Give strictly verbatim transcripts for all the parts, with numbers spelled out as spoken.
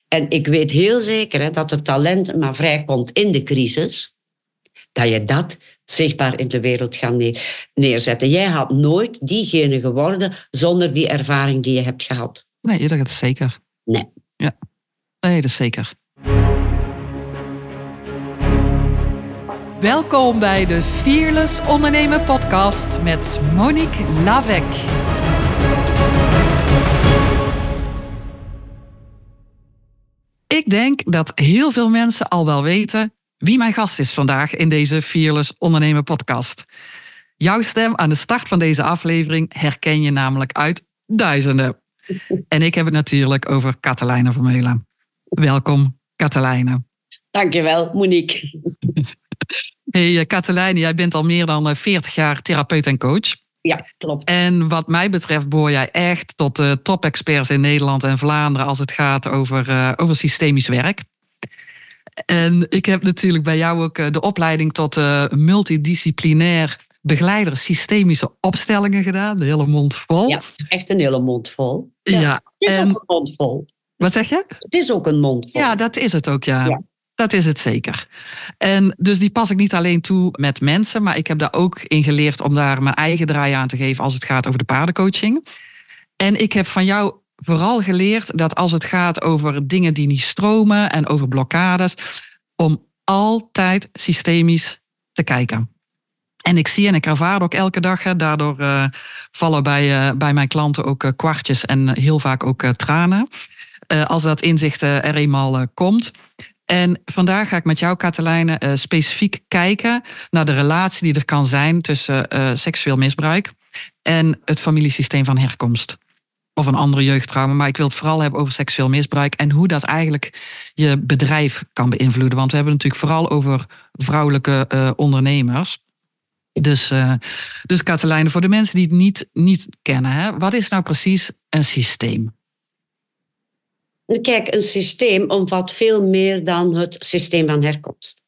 En ik weet heel zeker hè, dat het talent maar vrijkomt in de crisis. Dat je dat zichtbaar in de wereld gaat neer, neerzetten. Jij had nooit diegene geworden zonder die ervaring die je hebt gehad. Nee, dat is zeker. Nee. Ja, nee, dat is zeker. Welkom bij de Fearless Ondernemen podcast met Monique Lavec. Ik denk dat heel veel mensen al wel weten wie mijn gast is vandaag in deze Fearless Ondernemen podcast. Jouw stem aan de start van deze aflevering herken je namelijk uit duizenden. En ik heb het natuurlijk over Katelijne Vermeulen. Welkom, Katelijne. Dankjewel, Monique. Hey Katelijne, jij bent al meer dan veertig jaar therapeut en coach. Ja, klopt. En wat mij betreft behoor jij echt tot de top-experts in Nederland en Vlaanderen als het gaat over, uh, over systemisch werk. En ik heb natuurlijk bij jou ook de opleiding tot uh, multidisciplinair begeleider systemische opstellingen gedaan. De hele mond vol. Ja, echt een hele mond vol. Ja, ja, het is en... ook een mond vol. Wat zeg je? Het is ook een mond vol. Ja, dat is het ook, ja. ja. Dat is het zeker. En dus die pas ik niet alleen toe met mensen, maar ik heb daar ook in geleerd om daar mijn eigen draai aan te geven als het gaat over de paardencoaching. En ik heb van jou vooral geleerd dat als het gaat over dingen die niet stromen en over blokkades, om altijd systemisch te kijken. En ik zie en ik ervaar ook elke dag, hè, daardoor uh, vallen bij, uh, bij mijn klanten ook uh, kwartjes en heel vaak ook uh, tranen. Uh, als dat inzicht uh, er eenmaal uh, komt. En vandaag ga ik met jou, Katelijne, uh, specifiek kijken naar de relatie die er kan zijn tussen uh, seksueel misbruik en het familiesysteem van herkomst. Of een andere jeugdtrauma. Maar ik wil het vooral hebben over seksueel misbruik en hoe dat eigenlijk je bedrijf kan beïnvloeden. Want we hebben het natuurlijk vooral over vrouwelijke uh, ondernemers. Dus, uh, dus Katelijne, voor de mensen die het niet, niet kennen, hè, wat is nou precies een systeem? Kijk, een systeem omvat veel meer dan het systeem van herkomst.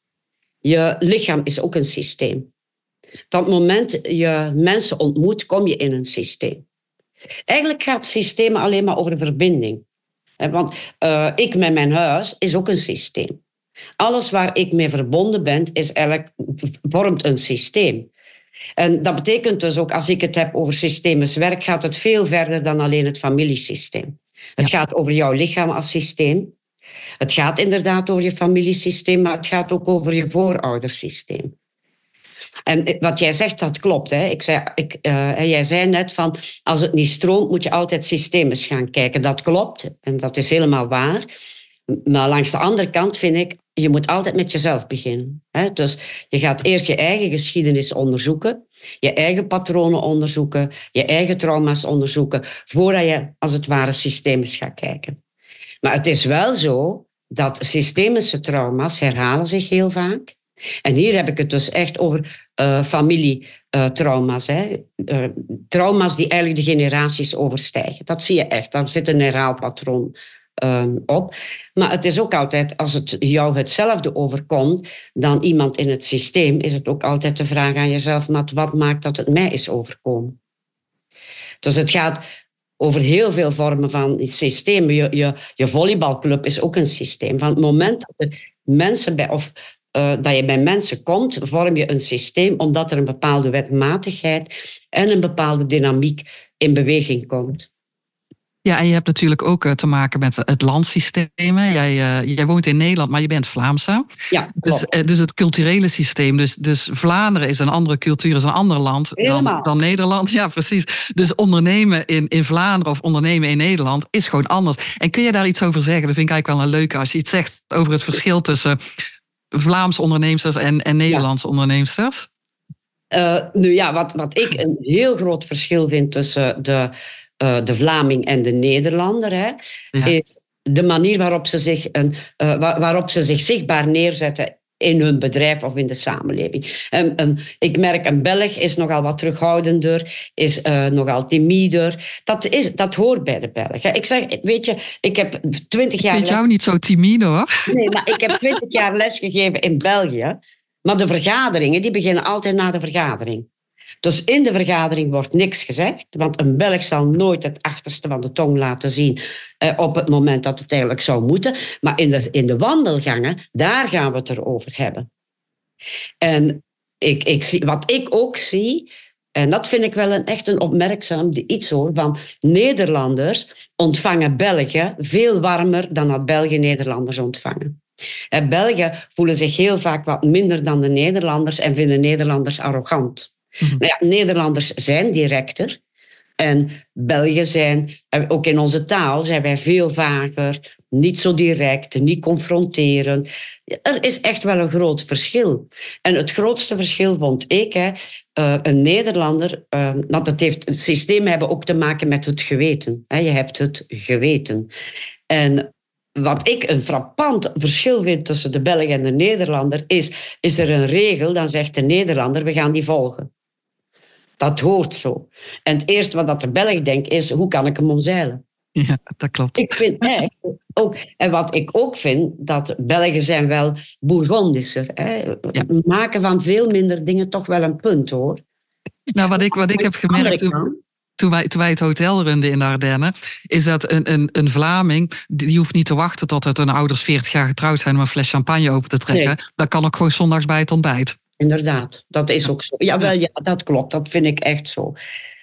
Je lichaam is ook een systeem. Van het moment je mensen ontmoet, kom je in een systeem. Eigenlijk gaat systemen alleen maar over verbinding. Want uh, ik met mijn huis is ook een systeem. Alles waar ik mee verbonden ben, is eigenlijk, vormt een systeem. En dat betekent dus ook, als ik het heb over systemisch werk, gaat het veel verder dan alleen het familiesysteem. Het ja. gaat over jouw lichaam als systeem. Het gaat inderdaad over je familiesysteem, maar het gaat ook over je vooroudersysteem. En wat jij zegt, dat klopt. Hè. Ik zei, ik, uh, jij zei net van, als het niet stroomt, moet je altijd systemisch gaan kijken. Dat klopt, en dat is helemaal waar. Maar langs de andere kant vind ik, je moet altijd met jezelf beginnen. Hè. Dus je gaat eerst je eigen geschiedenis onderzoeken, je eigen patronen onderzoeken, je eigen trauma's onderzoeken, voordat je als het ware systemisch gaat kijken. Maar het is wel zo dat systemische trauma's herhalen zich heel vaak. En hier heb ik het dus echt over uh, familietrauma's. Uh, uh, trauma's die eigenlijk de generaties overstijgen. Dat zie je echt, daar zit een herhaalpatroon Um, op. Maar het is ook altijd, als het jou hetzelfde overkomt dan iemand in het systeem, is het ook altijd de vraag aan jezelf, maar wat maakt dat het mij is overkomen? Dus het gaat over heel veel vormen van systemen. Je, je, je volleybalclub is ook een systeem. Van het moment dat er mensen bij, of uh, dat je bij mensen komt, vorm je een systeem, omdat er een bepaalde wetmatigheid en een bepaalde dynamiek in beweging komt. Ja, en je hebt natuurlijk ook te maken met het landsysteem. Jij, uh, jij woont in Nederland, maar je bent Vlaamse. Ja, dus, uh, dus het culturele systeem. Dus, dus Vlaanderen is een andere cultuur, is een ander land dan, dan Nederland. Ja, precies. Dus ondernemen in, in Vlaanderen of ondernemen in Nederland is gewoon anders. En kun je daar iets over zeggen? Dat vind ik eigenlijk wel een leuke. Als je iets zegt over het verschil tussen Vlaamse onderneemsters en, en Nederlandse ja. onderneemsters. Uh, nu ja, wat, wat ik een heel groot verschil vind tussen de... Uh, de Vlaming en de Nederlander, hè, ja. is de manier waarop ze, zich een, uh, waarop ze zich zichtbaar neerzetten in hun bedrijf of in de samenleving. Um, um, ik merk, een Belg is nogal wat terughoudender, is uh, nogal timider. Dat, is, dat hoort bij de Belg. Hè. Ik zeg, weet je, ik heb twintig jaar... Ik vind jou niet zo timide, hoor. Nee, maar ik heb twintig jaar lesgegeven in België. Maar de vergaderingen, die beginnen altijd na de vergadering. Dus in de vergadering wordt niks gezegd, want een Belg zal nooit het achterste van de tong laten zien eh, op het moment dat het eigenlijk zou moeten. Maar in de, in de wandelgangen, daar gaan we het erover hebben. En ik, ik zie, wat ik ook zie, en dat vind ik wel een, echt een opmerkzaam iets hoor, van Nederlanders ontvangen Belgen veel warmer dan dat Belgen Nederlanders ontvangen. En Belgen voelen zich heel vaak wat minder dan de Nederlanders en vinden Nederlanders arrogant. Mm-hmm. Nou ja, Nederlanders zijn directer en Belgen zijn, ook in onze taal, zijn wij veel vaker, niet zo direct, niet confronterend. Er is echt wel een groot verschil. En het grootste verschil vond ik, hè, uh, een Nederlander, uh, want het, heeft, het systeem hebben ook te maken met het geweten. Hè. Je hebt het geweten. En wat ik een frappant verschil vind tussen de Belg en de Nederlander is, is er een regel, dan zegt de Nederlander, we gaan die volgen. Dat hoort zo. En het eerste wat de Belg denkt is, hoe kan ik hem omzeilen? Ja, dat klopt. Ik vind echt ook, en wat ik ook vind, dat Belgen zijn wel Bourgondischer. Hè. Ja. Maken van veel minder dingen toch wel een punt, hoor. Nou, wat ik, wat ik heb gemerkt toen, toen, wij, toen wij het hotel runden in de Ardennen, is dat een, een, een Vlaming, die hoeft niet te wachten tot hun ouders veertig jaar getrouwd zijn om een fles champagne open te trekken. Nee. Dat kan ook gewoon zondags bij het ontbijt. Inderdaad, dat is ook zo. Jawel, ja, dat klopt. Dat vind ik echt zo.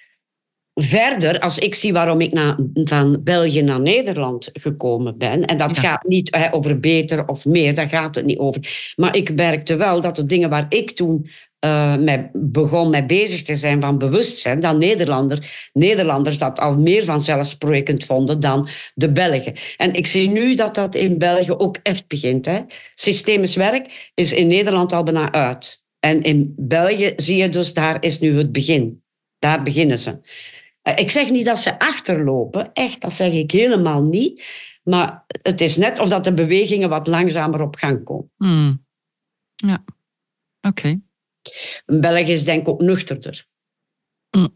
Verder, als ik zie waarom ik na, van België naar Nederland gekomen ben, en dat ja. gaat niet hè, over beter of meer, daar gaat het niet over. Maar ik merkte wel dat de dingen waar ik toen uh, mee begon mee bezig te zijn van bewustzijn, dat Nederlander, Nederlanders dat al meer vanzelfsprekend vonden dan de Belgen. En ik zie nu dat dat in België ook echt begint. Hè. Systemisch werk is in Nederland al bijna uit. En in België zie je dus, daar is nu het begin. Daar beginnen ze. Ik zeg niet dat ze achterlopen, echt, dat zeg ik helemaal niet. Maar het is net of dat de bewegingen wat langzamer op gang komen. Hmm. Ja, oké. Okay. België is denk ik ook nuchterder. Hmm.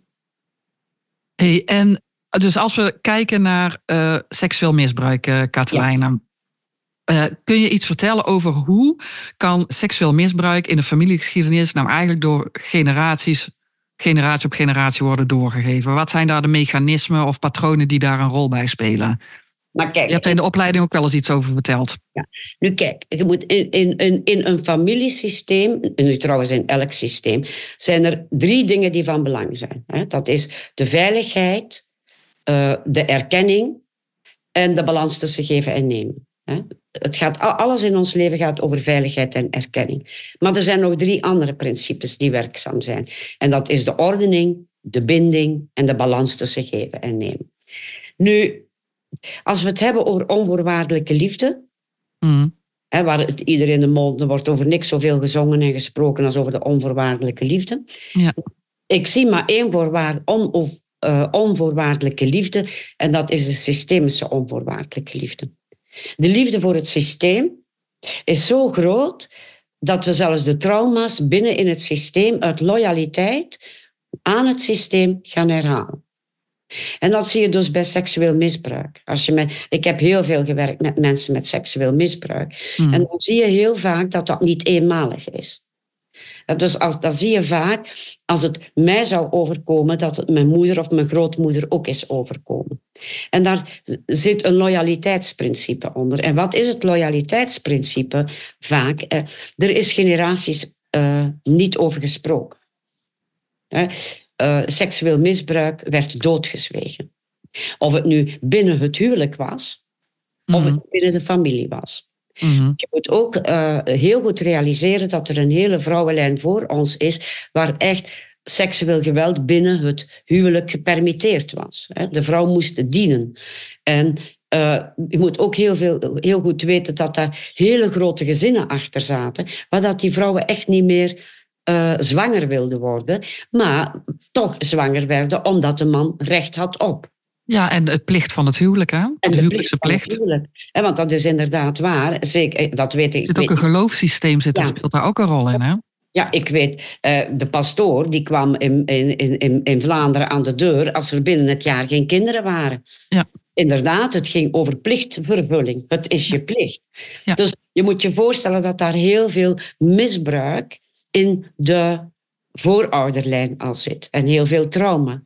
Hey, en dus als we kijken naar uh, seksueel misbruik, uh, Katelijne. Ja. Uh, kun je iets vertellen over hoe kan seksueel misbruik in de familiegeschiedenis nou eigenlijk door generaties, generatie op generatie worden doorgegeven? Wat zijn daar de mechanismen of patronen die daar een rol bij spelen? Maar kijk, je hebt er in de opleiding ook wel eens iets over verteld. Ja. Nu kijk, je moet in, in, in, in een familiesysteem, en nu trouwens in elk systeem, zijn er drie dingen die van belang zijn. Dat is de veiligheid, de erkenning en de balans tussen geven en nemen. Het gaat, alles in ons leven gaat over veiligheid en erkenning. Maar er zijn nog drie andere principes die werkzaam zijn. En dat is de ordening, de binding en de balans tussen geven en nemen. Nu, als we het hebben over onvoorwaardelijke liefde, mm. hè, waar het iedereen in de mond, er wordt over niks zoveel gezongen en gesproken als over de onvoorwaardelijke liefde. Ja. Ik zie maar één voorwaard, on, of, uh, onvoorwaardelijke liefde en dat is de systemische onvoorwaardelijke liefde. De liefde voor het systeem is zo groot dat we zelfs de trauma's binnen in het systeem uit loyaliteit aan het systeem gaan herhalen. En dat zie je dus bij seksueel misbruik. Als je met, ik heb heel veel gewerkt met mensen met seksueel misbruik. Mm. En dan zie je heel vaak dat dat niet eenmalig is. Dus als, dan zie je vaak, als het mij zou overkomen, dat het mijn moeder of mijn grootmoeder ook is overkomen. En daar zit een loyaliteitsprincipe onder. En wat is het loyaliteitsprincipe? Vaak, eh, er is generaties uh, niet over gesproken. Eh, uh, seksueel misbruik werd doodgezwegen. Of het nu binnen het huwelijk was, mm-hmm. of het binnen de familie was. Mm-hmm. Je moet ook uh, heel goed realiseren dat er een hele vrouwenlijn voor ons is waar echt seksueel geweld binnen het huwelijk gepermitteerd was. De vrouw moest dienen. En uh, je moet ook heel, veel, heel goed weten dat daar hele grote gezinnen achter zaten, waar dat die vrouwen echt niet meer uh, zwanger wilden worden, maar toch zwanger werden omdat de man recht had op. Ja, en de plicht van het huwelijk, hè? De, de huwelijkse plicht. plicht. Huwelijk. En want dat is inderdaad waar. Zeker, dat weet ik. Er zit ook een geloofssysteem, zit, ja. speelt daar ook een rol in, hè? Ja, ik weet, uh, de pastoor die kwam in, in, in, in Vlaanderen aan de deur als er binnen het jaar geen kinderen waren. Ja. Inderdaad, het ging over plichtvervulling. Het is je plicht. Ja. Dus je moet je voorstellen dat daar heel veel misbruik in de voorouderlijn al zit. En heel veel trauma.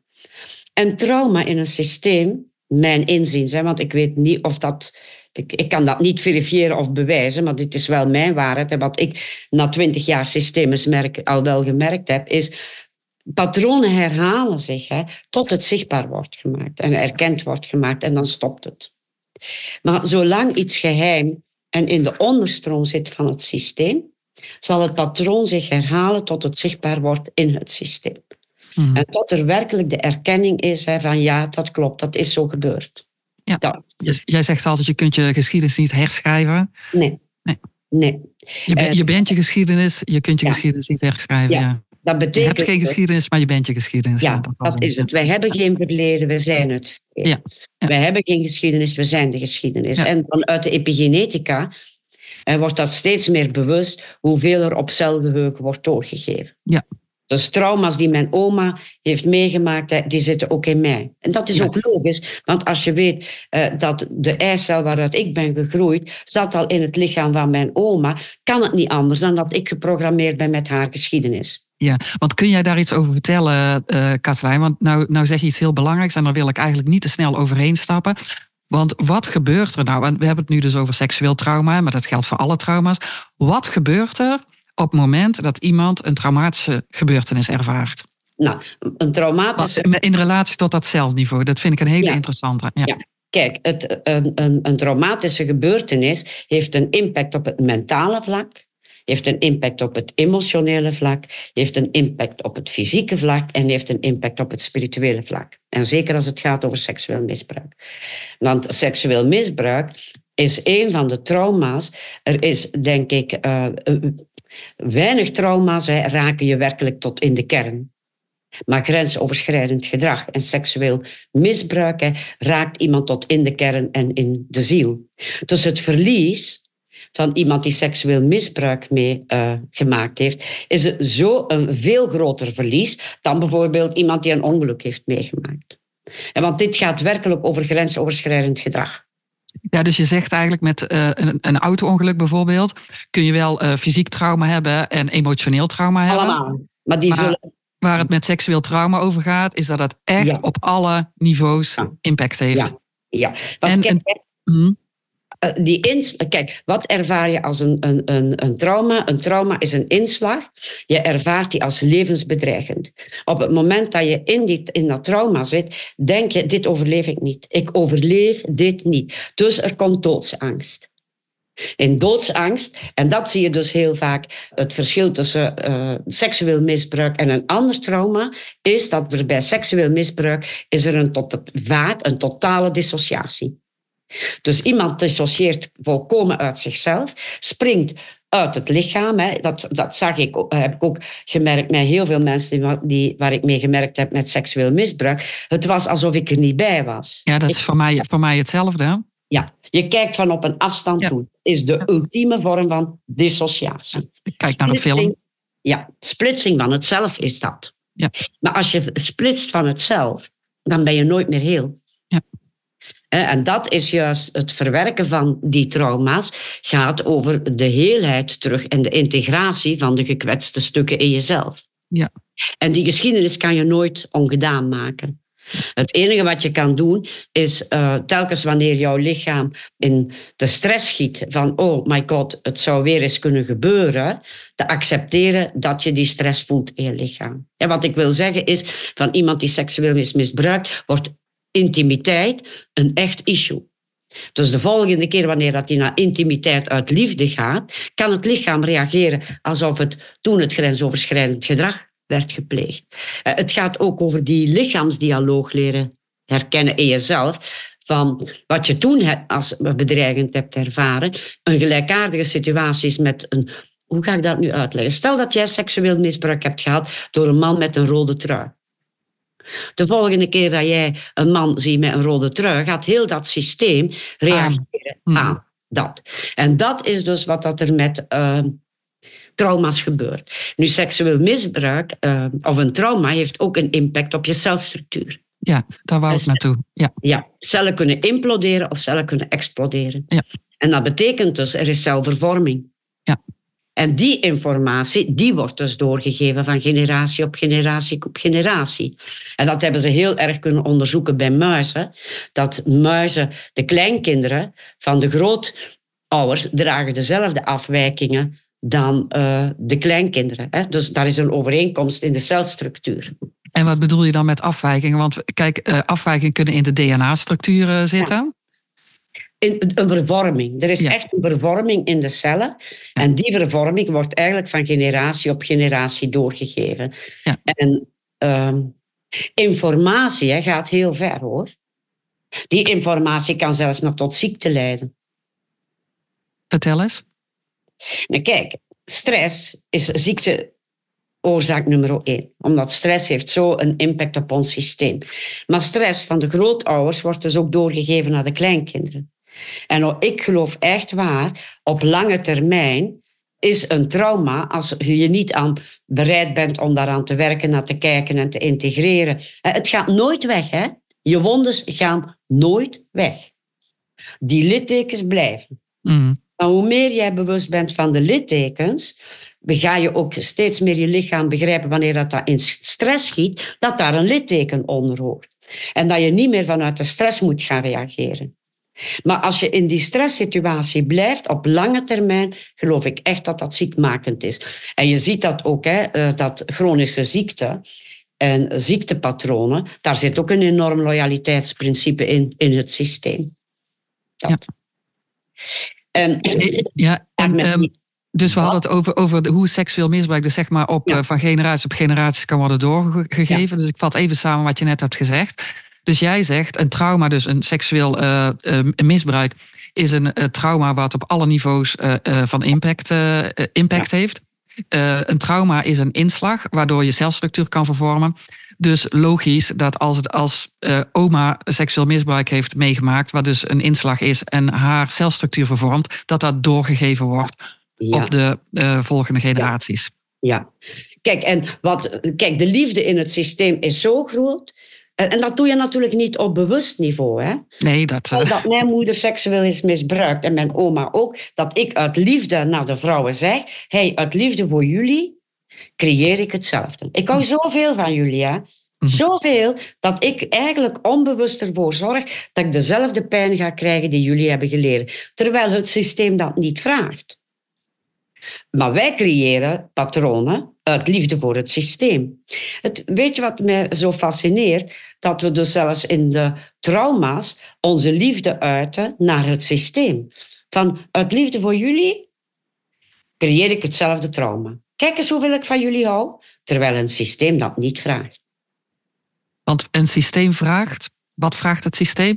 En trauma in een systeem, mijn inziens, hè, want ik weet niet of dat... Ik, ik kan dat niet verifiëren of bewijzen, maar dit is wel mijn waarheid. En wat ik na twintig jaar systeemsmerk al wel gemerkt heb, is... Patronen herhalen zich, hè, tot het zichtbaar wordt gemaakt en erkend wordt gemaakt en dan stopt het. Maar zolang iets geheim en in de onderstroom zit van het systeem, zal het patroon zich herhalen tot het zichtbaar wordt in het systeem. Mm. En tot er werkelijk de erkenning is, hè, van ja, dat klopt, dat is zo gebeurd. Ja. Dat. Jij zegt altijd, je kunt je geschiedenis niet herschrijven. Nee. nee. nee. Je, ben, je bent je geschiedenis, je kunt je ja. geschiedenis niet herschrijven. Ja. Ja. Dat betekent, je hebt geen geschiedenis, maar je bent je geschiedenis. Ja, dat, dat is het. Wij hebben geen verleden, we zijn het. Ja. Ja. Wij hebben geen geschiedenis, we zijn de geschiedenis. Ja. En vanuit de epigenetica eh, wordt dat steeds meer bewust hoeveel er op celgeheugen wordt doorgegeven. Ja. Dus trauma's die mijn oma heeft meegemaakt, die zitten ook in mij. En dat is ja. ook logisch, want als je weet uh, dat de eicel waaruit ik ben gegroeid, zat al in het lichaam van mijn oma, kan het niet anders dan dat ik geprogrammeerd ben met haar geschiedenis. Ja, want kun jij daar iets over vertellen, uh, Katlijn? Want nou, nou zeg je iets heel belangrijks en daar wil ik eigenlijk niet te snel overheen stappen. Want wat gebeurt er nou? En we hebben het nu dus over seksueel trauma, maar dat geldt voor alle trauma's. Wat gebeurt er op het moment dat iemand een traumatische gebeurtenis ervaart? Nou, een traumatische... In relatie tot dat zelfniveau, dat vind ik een hele ja. interessante. Ja. ja. Kijk, het, een, een, een traumatische gebeurtenis heeft een impact op het mentale vlak, heeft een impact op het emotionele vlak, heeft een impact op het fysieke vlak en heeft een impact op het spirituele vlak. En zeker als het gaat over seksueel misbruik. Want seksueel misbruik is een van de trauma's. Er is, denk ik, uh, uh, weinig trauma's hè, raken je werkelijk tot in de kern. Maar grensoverschrijdend gedrag en seksueel misbruik hè, raakt iemand tot in de kern en in de ziel. Dus het verlies van iemand die seksueel misbruik mee uh, gemaakt heeft, is het zo een veel groter verlies dan bijvoorbeeld iemand die een ongeluk heeft meegemaakt. En want dit gaat werkelijk over grensoverschrijdend gedrag. Ja, dus je zegt eigenlijk met uh, een, een auto-ongeluk bijvoorbeeld, kun je wel uh, fysiek trauma hebben en emotioneel trauma hebben. Allemaal. Maar die maar zullen... waar het met seksueel trauma over gaat, is dat het echt ja. op alle niveaus ja. impact heeft. Ja, ja. Want en, kijk, en, hmm. uh, die ins- kijk, wat ervaar je als een, een, een, een trauma? Een trauma is een inslag. Je ervaart die als levensbedreigend. Op het moment dat je in, die, in dat trauma zit, denk je, dit overleef ik niet. Ik overleef dit niet. Dus er komt doodsangst. In doodsangst, en dat zie je dus heel vaak, het verschil tussen uh, seksueel misbruik en een ander trauma, is dat er bij seksueel misbruik is er een tot, vaak een totale dissociatie. Dus iemand dissocieert volkomen uit zichzelf, springt uit het lichaam. Hè. Dat, dat zag ik, heb ik ook gemerkt met heel veel mensen die, die, waar ik mee gemerkt heb met seksueel misbruik. Het was alsof ik er niet bij was. Ja, dat is ik, voor mij, voor mij hetzelfde, hè? Ja, je kijkt van op een afstand ja. toe. Is de ja. ultieme vorm van dissociatie. Ik kijk naar een film. Ja, splitsing van het zelf is dat. Ja. Maar als je splitst van het zelf, dan ben je nooit meer heel. Ja. En dat is juist het verwerken van die trauma's, gaat over de heelheid terug en de integratie van de gekwetste stukken in jezelf. Ja. En die geschiedenis kan je nooit ongedaan maken. Het enige wat je kan doen is uh, telkens wanneer jouw lichaam in de stress schiet van oh my god, het zou weer eens kunnen gebeuren, te accepteren dat je die stress voelt in je lichaam. En wat ik wil zeggen is, van iemand die seksueel is misbruikt, wordt intimiteit een echt issue. Dus de volgende keer wanneer dat die naar intimiteit uit liefde gaat, kan het lichaam reageren alsof het toen het grensoverschrijdend gedrag werd gepleegd. Het gaat ook over die lichaamsdialoog leren herkennen in jezelf, van wat je toen als bedreigend hebt ervaren, een gelijkaardige situatie is met een... Hoe ga ik dat nu uitleggen? Stel dat jij seksueel misbruik hebt gehad door een man met een rode trui. De volgende keer dat jij een man ziet met een rode trui, gaat heel dat systeem reageren aan, aan dat. En dat is dus wat dat er met... Uh, trauma's gebeurt. Nu, seksueel misbruik uh, of een trauma heeft ook een impact op je celstructuur. Ja, daar wou ik naartoe. Ja. ja, cellen kunnen imploderen of cellen kunnen exploderen. Ja. En dat betekent dus, er is celvervorming. Ja. En die informatie, die wordt dus doorgegeven van generatie op generatie op generatie. En dat hebben ze heel erg kunnen onderzoeken bij muizen. Dat muizen, de kleinkinderen van de grootouders, dragen dezelfde afwijkingen dan uh, de kleinkinderen. Hè? Dus daar is een overeenkomst in de celstructuur. En wat bedoel je dan met afwijkingen? Want kijk, uh, afwijkingen kunnen in de D N A-structuur zitten. Ja. In, een vervorming. Er is ja. echt een vervorming in de cellen. Ja. En die vervorming wordt eigenlijk van generatie op generatie doorgegeven. Ja. En uh, informatie hè, gaat heel ver, hoor. Die informatie kan zelfs nog tot ziekte leiden. Vertel eens. Nou, kijk, stress is ziekteoorzaak nummer één. Omdat stress heeft zo een impact op ons systeem. Maar stress van de grootouders wordt dus ook doorgegeven naar de kleinkinderen. En ik geloof echt waar, op lange termijn is een trauma, als je niet aan bereid bent om daaraan te werken, naar te kijken en te integreren. Het gaat nooit weg, hè? Je wondes gaan nooit weg. Die littekens blijven. Mm. Maar hoe meer jij bewust bent van de littekens, ga je ook steeds meer je lichaam begrijpen wanneer dat, dat in stress schiet, dat daar een litteken onder hoort. En dat je niet meer vanuit de stress moet gaan reageren. Maar als je in die stresssituatie blijft, op lange termijn, geloof ik echt dat dat ziekmakend is. En je ziet dat ook, hè, dat chronische ziekte en ziektepatronen, daar zit ook een enorm loyaliteitsprincipe in, in het systeem. Dat. Ja. En, ja, en, um, dus we hadden het over, over hoe seksueel misbruik dus zeg maar op, ja. uh, van generatie op generatie kan worden doorgegeven. Ja. Dus ik vat even samen wat je net hebt gezegd. Dus jij zegt, een trauma, dus een seksueel uh, uh, misbruik, is een uh, trauma wat op alle niveaus uh, uh, van impact, uh, impact ja. heeft. Uh, een trauma is een inslag, waardoor je celstructuur kan vervormen. Dus logisch dat als, het, als uh, oma seksueel misbruik heeft meegemaakt, wat dus een inslag is en haar celstructuur vervormt, dat dat doorgegeven wordt ja. op de uh, volgende generaties. Ja. ja. Kijk, en wat, kijk, de liefde in het systeem is zo groot. En dat doe je natuurlijk niet op bewust niveau. Hè? Nee, dat... Uh... Dat mijn moeder seksueel is misbruikt en mijn oma ook. Dat ik uit liefde naar de vrouwen zeg, hey, uit liefde voor jullie creëer ik hetzelfde. Ik hou zoveel van jullie, hè. Zoveel dat ik eigenlijk onbewust ervoor zorg dat ik dezelfde pijn ga krijgen die jullie hebben geleden. Terwijl het systeem dat niet vraagt. Maar wij creëren patronen uit liefde voor het systeem. Het, weet je wat mij zo fascineert? Dat we dus zelfs in de trauma's onze liefde uiten naar het systeem. Van uit liefde voor jullie creëer ik hetzelfde trauma. Kijk eens hoeveel ik van jullie hou, terwijl een systeem dat niet vraagt. Want een systeem vraagt, wat vraagt het systeem?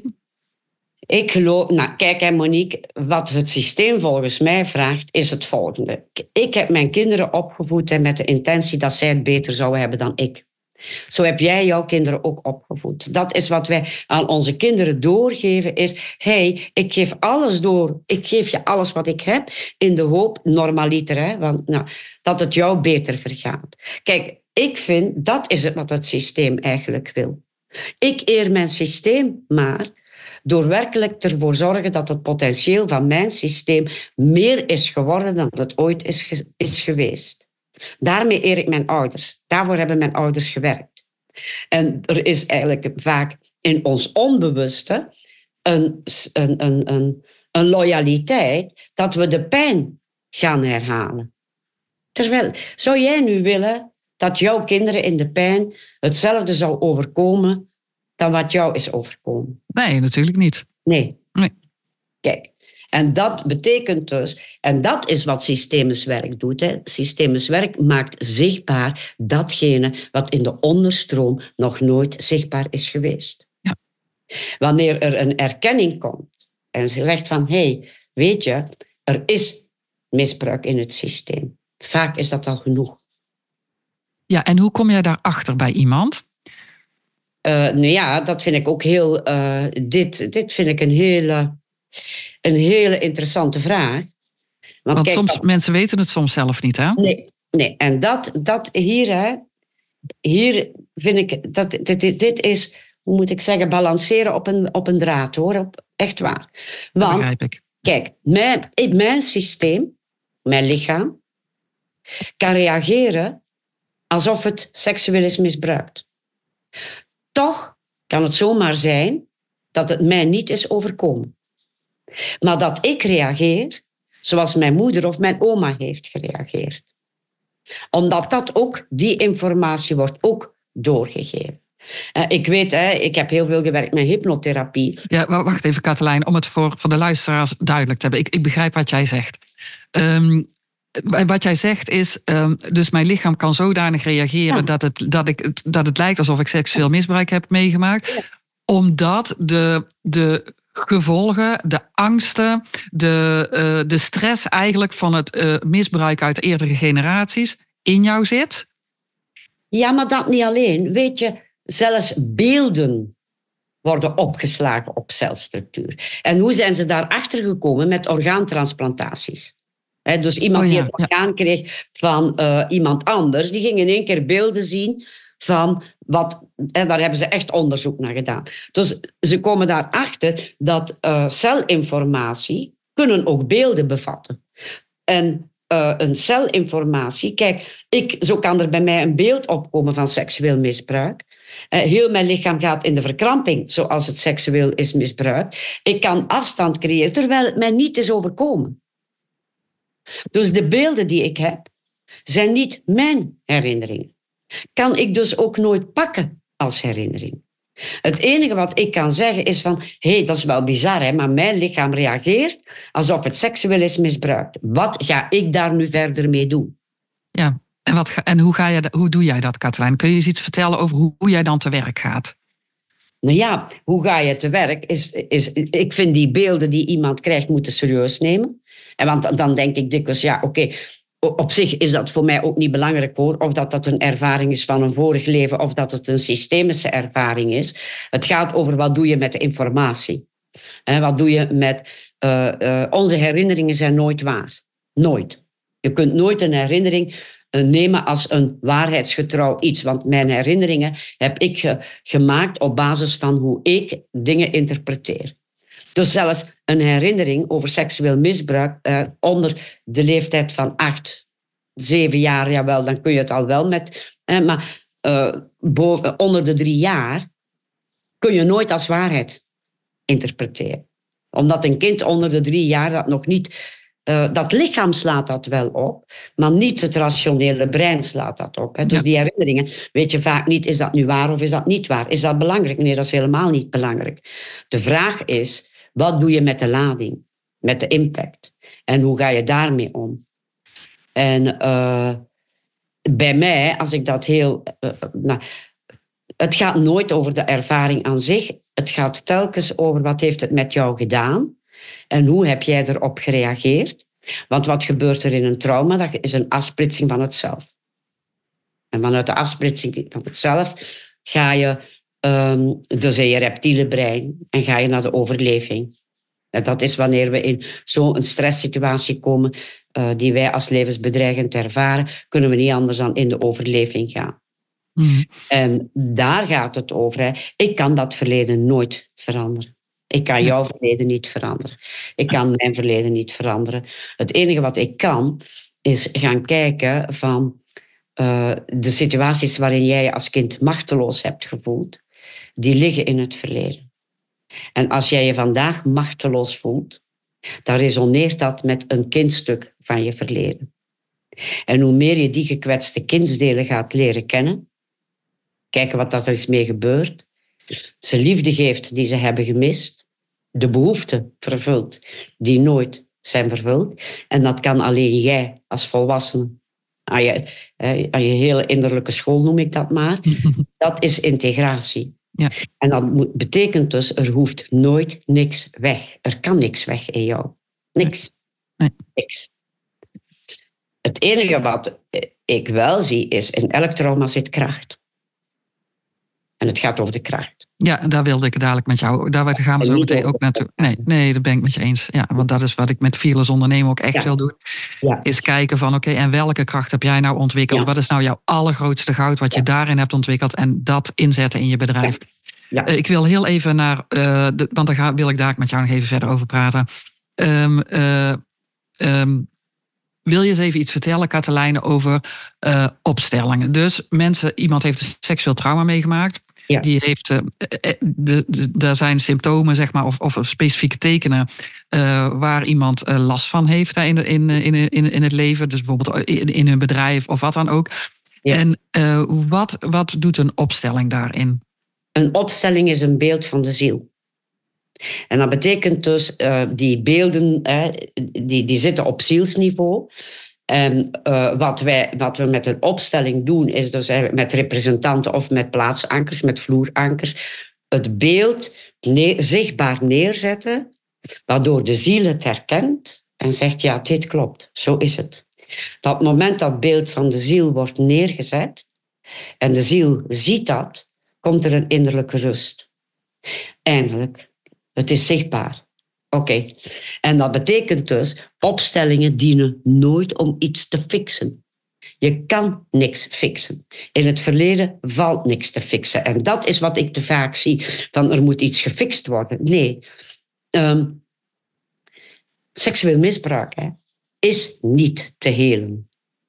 Ik geloof, nou kijk hè Monique, wat het systeem volgens mij vraagt is het volgende. Ik heb mijn kinderen opgevoed met de intentie dat zij het beter zouden hebben dan ik. Zo heb jij jouw kinderen ook opgevoed. Dat is wat wij aan onze kinderen doorgeven is, hey, ik geef alles door, ik geef je alles wat ik heb in de hoop, normaliter, hè, want, nou, dat het jou beter vergaat. Kijk, ik vind, dat is het wat het systeem eigenlijk wil. Ik eer mijn systeem maar door werkelijk ervoor zorgen dat het potentieel van mijn systeem meer is geworden dan het ooit is, ge- is geweest. Daarmee eer ik mijn ouders. Daarvoor hebben mijn ouders gewerkt. En er is eigenlijk vaak in ons onbewuste een, een, een, een, een loyaliteit dat we de pijn gaan herhalen. Terwijl, zou jij nu willen dat jouw kinderen in de pijn hetzelfde zou overkomen dan wat jou is overkomen? Nee, natuurlijk niet. Nee. nee. Kijk, en dat betekent dus, en dat is wat systemisch werk doet. Hè. Systemisch werk maakt zichtbaar datgene wat in de onderstroom nog nooit zichtbaar is geweest. Ja. Wanneer er een erkenning komt en ze zegt van, hé, hey, weet je, er is misbruik in het systeem. Vaak is dat al genoeg. Ja, en hoe kom jij daarachter bij iemand? Uh, nou ja, dat vind ik ook heel... Uh, dit, dit vind ik een hele, een hele interessante vraag. Want, Want kijk, soms, dat, mensen weten het soms zelf niet, hè? Nee, nee. En dat, dat hier, hè, hier vind ik... Dat, dit, dit is, hoe moet ik zeggen, balanceren op een, op een draad, hoor. Op, echt waar. Want, dat begrijp ik. Kijk, mijn, mijn systeem, mijn lichaam, kan reageren alsof het seksueel is misbruikt. Toch kan het zomaar zijn dat het mij niet is overkomen. Maar dat ik reageer zoals mijn moeder of mijn oma heeft gereageerd. Omdat dat ook, die informatie wordt ook doorgegeven. Uh, ik weet, hè, ik heb heel veel gewerkt met hypnotherapie. Ja, maar wacht even, Katelijn, om het voor, voor de luisteraars duidelijk te hebben. Ik, ik begrijp wat jij zegt. Um, wat jij zegt is, um, dus mijn lichaam kan zodanig reageren ja. dat, het, dat, ik, dat het lijkt alsof ik seksueel misbruik heb meegemaakt. Ja. Omdat de, de gevolgen, de angsten, de, uh, de stress eigenlijk van het uh, misbruik uit eerdere generaties in jou zit? Ja, maar dat niet alleen. Weet je, zelfs beelden worden opgeslagen op celstructuur. En hoe zijn ze daarachter gekomen met orgaantransplantaties? He, dus iemand oh ja, die een orgaan ja. kreeg van uh, iemand anders, die ging in één keer beelden zien van wat... En daar hebben ze echt onderzoek naar gedaan. Dus ze komen daarachter dat uh, celinformatie kunnen ook beelden bevatten. En uh, een celinformatie... Kijk, ik, zo kan er bij mij een beeld opkomen van seksueel misbruik. Uh, heel mijn lichaam gaat in de verkramping, zoals het seksueel is misbruikt. Ik kan afstand creëren, terwijl het mij niet is overkomen. Dus de beelden die ik heb, zijn niet mijn herinneringen. Kan ik dus ook nooit pakken als herinnering. Het enige wat ik kan zeggen is van... hé, hey, dat is wel bizar, hè, maar mijn lichaam reageert alsof het seksueel is misbruikt. Wat ga ik daar nu verder mee doen? Ja, en, wat, en hoe, ga je, hoe doe jij dat, Katelijn? Kun je eens iets vertellen over hoe, hoe jij dan te werk gaat? Nou ja, hoe ga je te werk? Is, is, ik vind die beelden die iemand krijgt, moeten serieus nemen. En want dan denk ik dikwijls, ja, oké, okay, op zich is dat voor mij ook niet belangrijk hoor. Of dat dat een ervaring is van een vorig leven, of dat het een systemische ervaring is. Het gaat over wat doe je met de informatie. En wat doe je met... Uh, uh, onze herinneringen zijn nooit waar. Nooit. Je kunt nooit een herinnering uh, nemen als een waarheidsgetrouw iets. Want mijn herinneringen heb ik ge- gemaakt op basis van hoe ik dingen interpreteer. Dus zelfs een herinnering over seksueel misbruik uh, onder de leeftijd van acht, zeven jaar, jawel, dan kun je het al wel met... Eh, maar uh, boven, onder de drie jaar kun je nooit als waarheid interpreteren. Omdat een kind onder de drie jaar dat nog niet... Uh, dat lichaam slaat dat wel op, maar niet het rationele brein slaat dat op. Hè. Dus ja. die herinneringen weet je vaak niet, is dat nu waar of is dat niet waar? Is dat belangrijk? Nee, dat is helemaal niet belangrijk. De vraag is... Wat doe je met de lading, met de impact? En hoe ga je daarmee om? En uh, bij mij, als ik dat heel... Uh, nou, het gaat nooit over de ervaring aan zich. Het gaat telkens over wat heeft het met jou gedaan en hoe heb jij erop gereageerd. Want wat gebeurt er in een trauma? Dat is een afsplitsing van het zelf. En vanuit de afsplitsing van het zelf ga je... Um, dus in je reptiele brein en ga je naar de overleving. En dat is wanneer we in zo'n stresssituatie komen uh, die wij als levensbedreigend ervaren, kunnen we niet anders dan in de overleving gaan. Mm. En daar gaat het over. Hè. Ik kan dat verleden nooit veranderen. Ik kan jouw verleden niet veranderen. Ik kan mijn verleden niet veranderen. Het enige wat ik kan, is gaan kijken van uh, de situaties waarin jij je als kind machteloos hebt gevoeld. Die liggen in het verleden. En als jij je vandaag machteloos voelt, dan resoneert dat met een kindstuk van je verleden. En hoe meer je die gekwetste kindsdelen gaat leren kennen, kijken wat er is mee gebeurd, ze liefde geeft die ze hebben gemist, de behoeften vervult die nooit zijn vervuld. En dat kan alleen jij als volwassene. Aan je, aan je hele innerlijke school noem ik dat maar. Dat is integratie. Ja. En dat betekent dus, er hoeft nooit niks weg. Er kan niks weg in jou. Niks. Nee. Niks. Het enige wat ik wel zie is, in elk trauma zit kracht. En het gaat over de kracht. Ja, daar wilde ik dadelijk met jou. Daar gaan we zo meteen ook naartoe. Nee, nee, dat ben ik met je eens. Ja, want dat is wat ik met Fearless ondernemen ook echt ja. wil doen. Ja. Is kijken van, oké, okay, en welke kracht heb jij nou ontwikkeld? Ja. Wat is nou jouw allergrootste goud wat je ja. daarin hebt ontwikkeld? En dat inzetten in je bedrijf. Ja. Ja. Uh, ik wil heel even naar, uh, de, want daar ga, wil ik daar met jou nog even verder over praten. Um, uh, um, wil je eens even iets vertellen, Katelijne, over uh, opstellingen. Dus mensen, iemand heeft een seksueel trauma meegemaakt. Ja. Die heeft, uh, de, de, daar zijn symptomen, zeg maar, of, of specifieke tekenen uh, waar iemand uh, last van heeft uh, in, in, in, in, in het leven. Dus bijvoorbeeld in, in hun bedrijf of wat dan ook. Ja. En uh, wat, wat doet een opstelling daarin? Een opstelling is een beeld van de ziel. En dat betekent dus, uh, die beelden, uh, die, die zitten op zielsniveau. En uh, wat, wij, wat we met een opstelling doen, is dus eigenlijk met representanten of met plaatsankers, met vloerankers, het beeld ne- zichtbaar neerzetten, waardoor de ziel het herkent en zegt, ja, dit klopt, zo is het. Op het moment dat beeld van de ziel wordt neergezet en de ziel ziet dat, komt er een innerlijke rust. Eindelijk. Het is zichtbaar. Oké. Okay. En dat betekent dus, opstellingen dienen nooit om iets te fixen. Je kan niks fixen. In het verleden valt niks te fixen. En dat is wat ik te vaak zie. Van er moet iets gefixt worden. Nee. Um, seksueel misbruik hè, is niet te helen.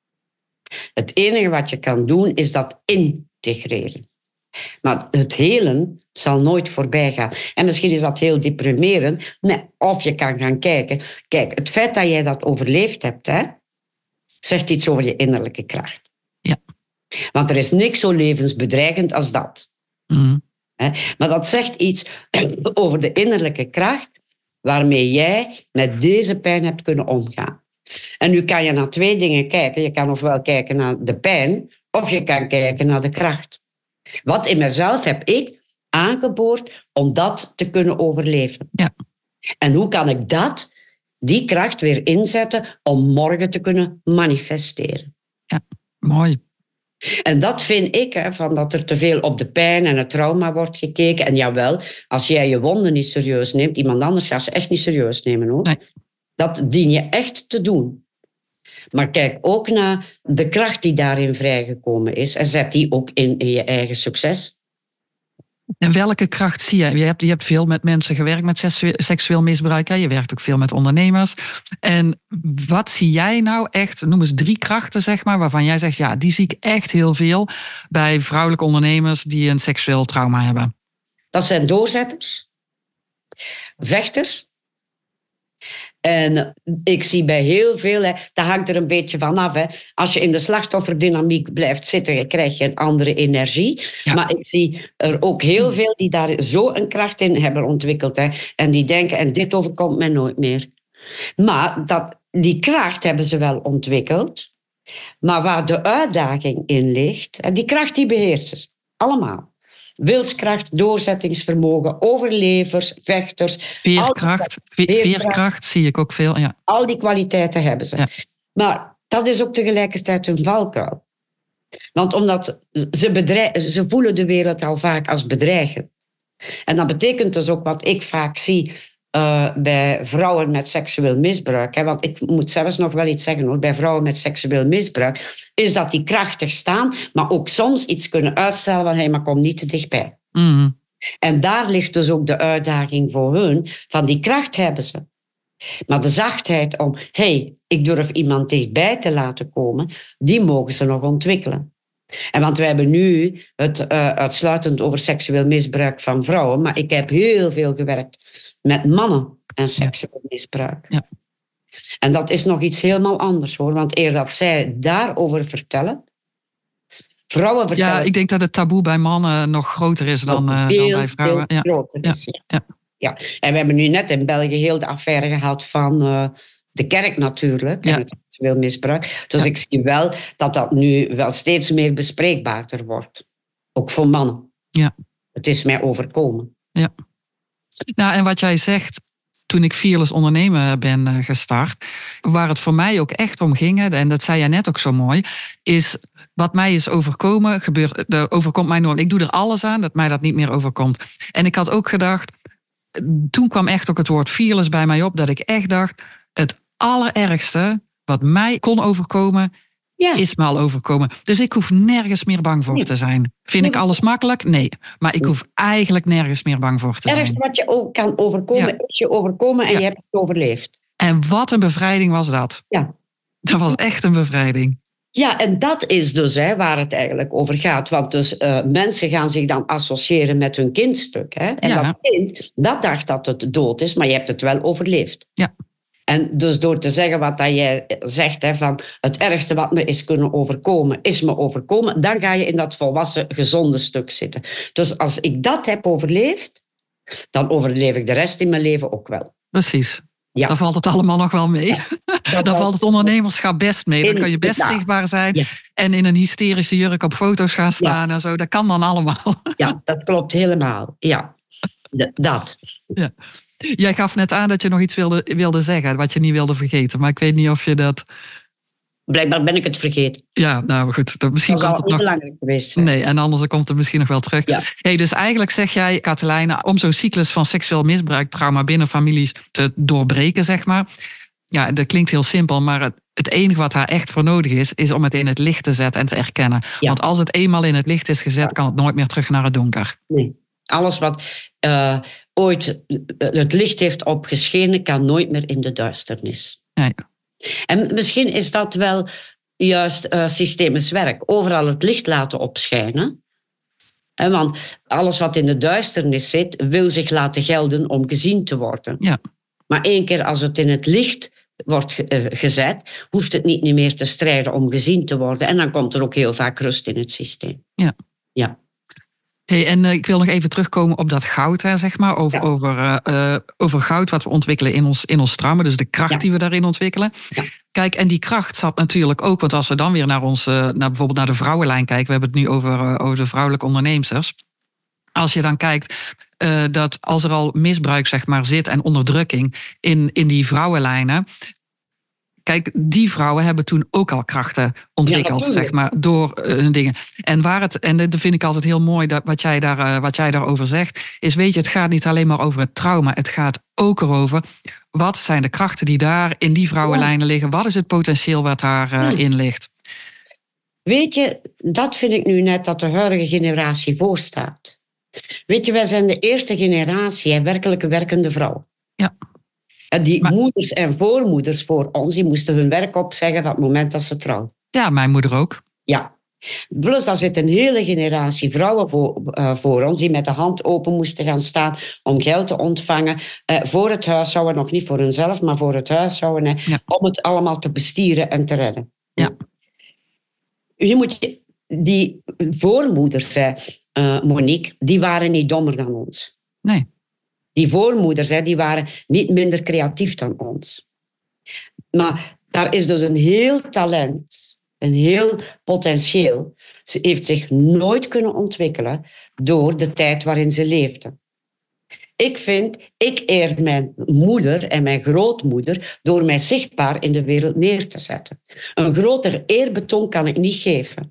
Het enige wat je kan doen is dat integreren. Maar het helen zal nooit voorbij gaan. En misschien is dat heel deprimerend. Nee, of je kan gaan kijken. Kijk, het feit dat jij dat overleefd hebt, hè, zegt iets over je innerlijke kracht. Ja. Want er is niks zo levensbedreigend als dat. Mm. Maar dat zegt iets over de innerlijke kracht waarmee jij met deze pijn hebt kunnen omgaan. En nu kan je naar twee dingen kijken. Je kan ofwel kijken naar de pijn, of je kan kijken naar de kracht. Wat in mezelf heb ik aangeboord om dat te kunnen overleven. Ja. En hoe kan ik dat, die kracht weer inzetten om morgen te kunnen manifesteren? Ja, mooi. En dat vind ik, hè, van dat er te veel op de pijn en het trauma wordt gekeken. En jawel, als jij je wonden niet serieus neemt, iemand anders gaat ze echt niet serieus nemen, hoor. Nee. Dat dien je echt te doen. Maar kijk ook naar de kracht die daarin vrijgekomen is en zet die ook in, in je eigen succes. En welke kracht zie je? Je hebt, je hebt veel met mensen gewerkt met seksueel misbruik. Hè? Je werkt ook veel met ondernemers. En wat zie jij nou echt, noem eens drie krachten, zeg maar, waarvan jij zegt, ja, die zie ik echt heel veel bij vrouwelijke ondernemers die een seksueel trauma hebben? Dat zijn doorzetters, vechters. En ik zie bij heel veel, hè, dat hangt er een beetje van af. Hè. Als je in de slachtofferdynamiek blijft zitten, krijg je een andere energie. Ja. Maar ik zie er ook heel veel die daar zo een kracht in hebben ontwikkeld. Hè, en die denken, en dit overkomt mij nooit meer. Maar dat, die kracht hebben ze wel ontwikkeld. Maar waar de uitdaging in ligt, en die kracht die beheersen ze allemaal. Wilskracht, doorzettingsvermogen, overlevers, vechters. Veerkracht, veerkracht, veerkracht zie ik ook veel. Ja. Al die kwaliteiten hebben ze. Ja. Maar dat is ook tegelijkertijd hun valkuil. Want omdat ze, bedreig, ze voelen de wereld al vaak als bedreigend. En dat betekent dus ook wat ik vaak zie uh, bij vrouwen met seksueel misbruik. Hè, want ik moet zelfs nog wel iets zeggen hoor. Bij vrouwen met seksueel misbruik is dat die krachtig staan, maar ook soms iets kunnen uitstellen van, hé, maar kom niet te dichtbij. Mm. En daar ligt dus ook de uitdaging voor hun, van die kracht hebben ze. Maar de zachtheid om, hé, hey, ik durf iemand dichtbij te laten komen, die mogen ze nog ontwikkelen. En want wij hebben nu het uh, uitsluitend over seksueel misbruik van vrouwen, maar ik heb heel veel gewerkt met mannen en seksueel misbruik. Ja. En dat is nog iets helemaal anders hoor, want eer dat zij daarover vertellen, vrouwen vertellen... Ja, ik denk dat het taboe bij mannen nog groter is dan, uh, heel, dan bij vrouwen. Veel ja. groter is, ja. Ja. Ja. Ja. En we hebben nu net in België heel de affaire gehad van uh, de kerk natuurlijk, ja. en het seksueel misbruik. Dus ja. ik zie wel dat dat nu wel steeds meer bespreekbaarder wordt. Ook voor mannen. Ja. Het is mij overkomen. Ja. Nou, en wat jij zegt, toen ik Fearless Ondernemen ben gestart, waar het voor mij ook echt om ging, en dat zei jij net ook zo mooi, is wat mij is overkomen, gebeurt, er overkomt mij nooit. Ik doe er alles aan dat mij dat niet meer overkomt. En ik had ook gedacht, toen kwam echt ook het woord Fearless bij mij op, dat ik echt dacht, het allerergste wat mij kon overkomen, ja. is me al overkomen. Dus ik hoef nergens meer bang voor nee. te zijn. Vind nee. ik alles makkelijk? Nee. Maar ik hoef eigenlijk nergens meer bang voor te zijn. Het ergste wat je kan overkomen, ja. is je overkomen en ja. je hebt het overleefd. En wat een bevrijding was dat. Ja. Dat was echt een bevrijding. Ja, en dat is dus hè, waar het eigenlijk over gaat. Want dus uh, mensen gaan zich dan associëren met hun kindstuk. Hè? En Ja. dat kind, dat dacht dat het dood is, maar je hebt het wel overleefd. Ja. En dus door te zeggen wat dat jij zegt, hè, van het ergste wat me is kunnen overkomen, is me overkomen, dan ga je in dat volwassen, gezonde stuk zitten. Dus als ik dat heb overleefd, dan overleef ik de rest in mijn leven ook wel. Precies. Ja. Dan valt het allemaal nog wel mee. Ja, dan valt het ondernemerschap best mee. Dan kan je best ja. zichtbaar zijn. Ja. En in een hysterische jurk op foto's gaan staan ja. en zo. Dat kan dan allemaal. Ja, dat klopt helemaal. Ja, D- dat. Ja. Jij gaf net aan dat je nog iets wilde, wilde zeggen, wat je niet wilde vergeten. Maar ik weet niet of je dat... Blijkbaar ben ik het vergeten. Ja, nou goed. Dat, misschien dat komt het niet nog... belangrijk geweest zijn. Nee, en anders komt het misschien nog wel terug. Ja. Hey, dus eigenlijk zeg jij, Katelijne, om zo'n cyclus van seksueel misbruik, trauma binnen families te doorbreken, zeg maar. Ja, dat klinkt heel simpel, maar het, het enige wat daar echt voor nodig is, is om het in het licht te zetten en te erkennen. Ja. Want als het eenmaal in het licht is gezet, kan het nooit meer terug naar het donker. Nee. Alles wat uh, ooit het licht heeft opgeschenen, kan nooit meer in de duisternis. Nee. En misschien is dat wel juist uh, systemisch werk. Overal het licht laten opschijnen. En want alles wat in de duisternis zit, wil zich laten gelden om gezien te worden. Ja. Maar één keer als het in het licht wordt gezet, hoeft het niet meer te strijden om gezien te worden. En dan komt er ook heel vaak rust in het systeem. Ja. Ja. Hey, en uh, ik wil nog even terugkomen op dat goud, hè, zeg maar. Over, ja. over, uh, uh, over goud wat we ontwikkelen in ons, in ons trauma. Dus de kracht ja. die we daarin ontwikkelen. Ja. Kijk, en die kracht zat natuurlijk ook... Want als we dan weer naar ons, uh, naar bijvoorbeeld naar de vrouwenlijn kijken. We hebben het nu over, uh, over de vrouwelijke onderneemsters. Als je dan kijkt uh, dat als er al misbruik, zeg maar, zit en onderdrukking in, in die vrouwenlijnen... Kijk, die vrouwen hebben toen ook al krachten ontwikkeld, ja, zeg maar, door hun uh, dingen. En waar het, en dat vind ik altijd heel mooi, dat wat jij daar, uh, wat jij daarover zegt, is, weet je, het gaat niet alleen maar over het trauma. Het gaat ook erover, wat zijn de krachten die daar in die vrouwenlijnen liggen? Wat is het potentieel wat daarin uh, in ligt? Weet je, dat vind ik nu net dat de huidige generatie voorstaat. Weet je, wij zijn de eerste generatie, werkelijke werkende vrouw. Ja. Die maar, moeders en voormoeders voor ons, die moesten hun werk opzeggen van het moment dat ze trouwden. Ja, mijn moeder ook. Ja. Plus, daar zit een hele generatie vrouwen voor, uh, voor ons die met de hand open moesten gaan staan om geld te ontvangen. Uh, voor het huishouden, nog niet voor hunzelf, maar voor het huishouden. Ja. Om het allemaal te bestieren en te redden. Ja. Je moet, die voormoeders, uh, Monique, die waren niet dommer dan ons. Nee. Die voormoeders, die waren niet minder creatief dan ons. Maar daar is dus een heel talent, een heel potentieel. Ze heeft zich nooit kunnen ontwikkelen door de tijd waarin ze leefde. Ik vind, ik eer mijn moeder en mijn grootmoeder door mij zichtbaar in de wereld neer te zetten. Een groter eerbetoon kan ik niet geven.